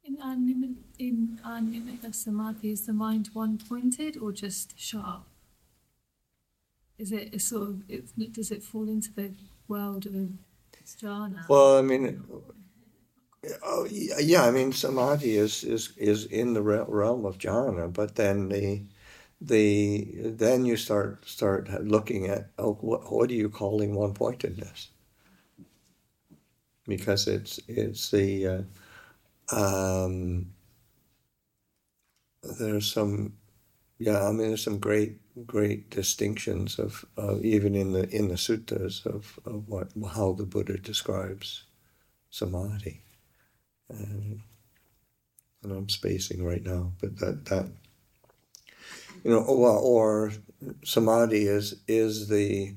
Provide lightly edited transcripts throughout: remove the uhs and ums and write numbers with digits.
In Animita Samadhi, is the mind one-pointed or just sharp? Is it a sort of, does it fall into the world of jhana? Well, I mean, yeah, I mean, samadhi is in the realm of jhana, but then then you start looking at what are you calling one-pointedness? Because it's the there's some there's some great distinctions of even in the suttas of how the Buddha describes samadhi, and I'm spacing right now, but that or samadhi is the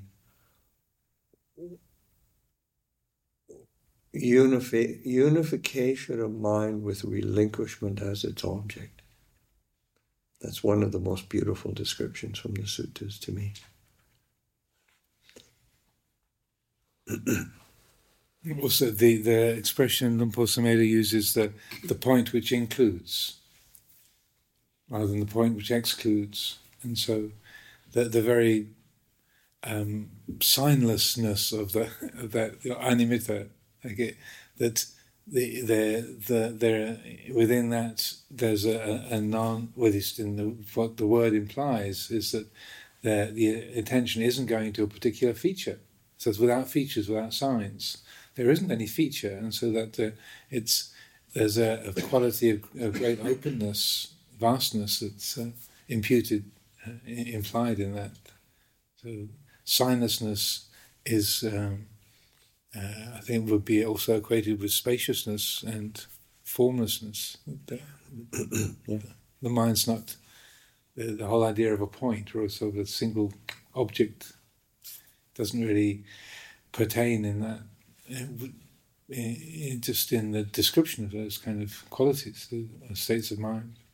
unification of mind with relinquishment as its object. That's one of the most beautiful descriptions from the suttas to me. Also, the expression Luang Por Sumedho uses the point which includes, rather than the point which excludes, and so the very signlessness of that animita, that there within that there's a non. What the word implies is that the attention isn't going to a particular feature. So it's without features, without signs. There isn't any feature, and so that there's a quality of great openness, vastness that's implied in that. So signlessness is, I think, would be also equated with spaciousness and formlessness. The mind's not the whole idea of a point or sort of a single object doesn't really pertain in that. Just in the description of those kind of qualities, the states of mind.